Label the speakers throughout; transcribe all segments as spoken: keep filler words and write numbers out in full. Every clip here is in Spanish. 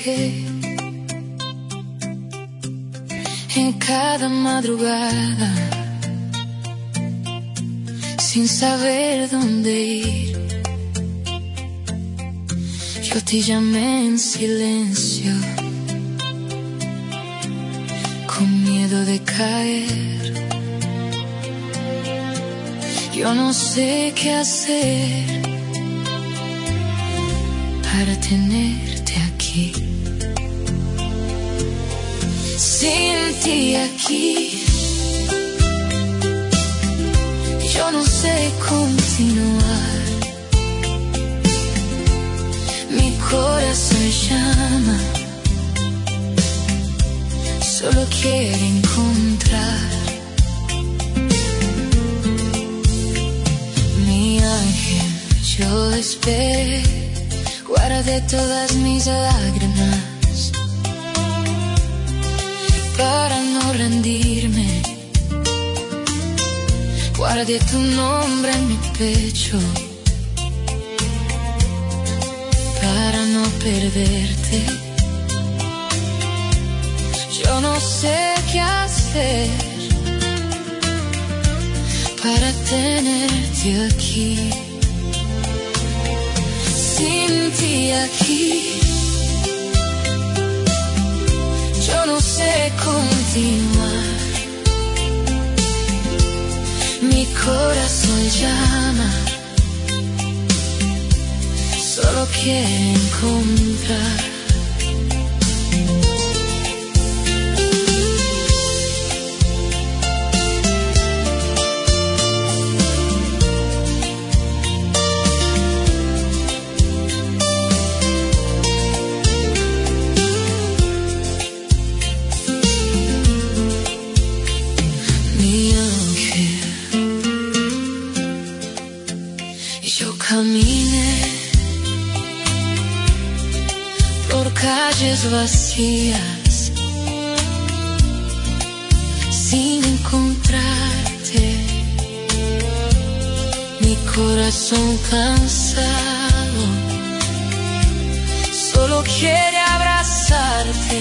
Speaker 1: viaje en cada madrugada, sin saber dónde ir. Yo te llamé en silencio, con miedo de caer. Yo no sé qué hacer para tenerte aquí. Sin ti aquí, yo no sé continuar. Mi corazón llama, solo quiere encontrar. Mi ángel, yo esperé, guardé todas mis lágrimas para no rendirme. Guardé tu nombre en mi pecho para no perderte. Yo no sé qué hacer para tenerte aquí. Sin ti aquí, yo no sé continuar. Mi corazón llama, solo quiere encontrar. Caminé por calles vacías sin encontrarte. Mi corazón cansado solo quiere abrazarte.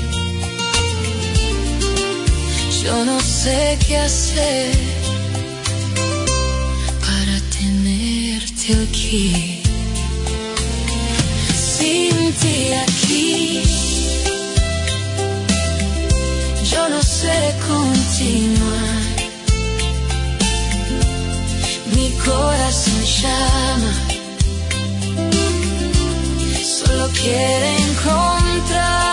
Speaker 1: Yo no sé qué hacer para tenerte aquí. Sin ti aquí, yo no sé continuar. Mi corazón llama, solo quiere encontrar.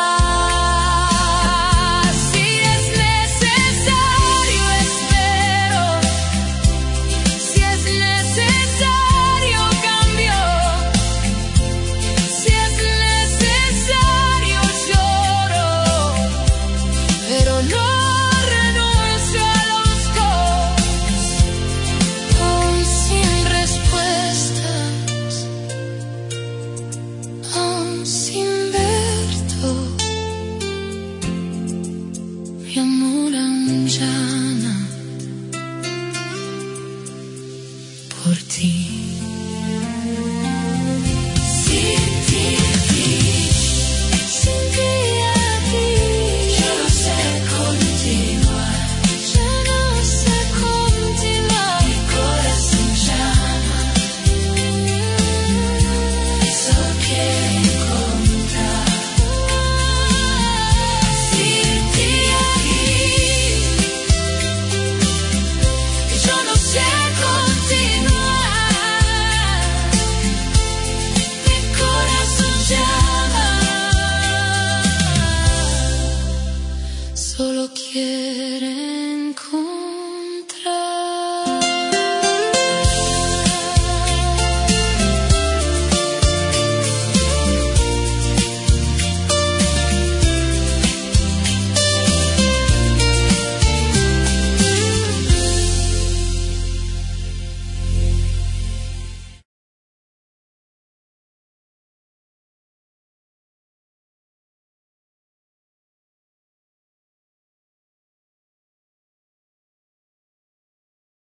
Speaker 1: Mi amor aún llama por ti.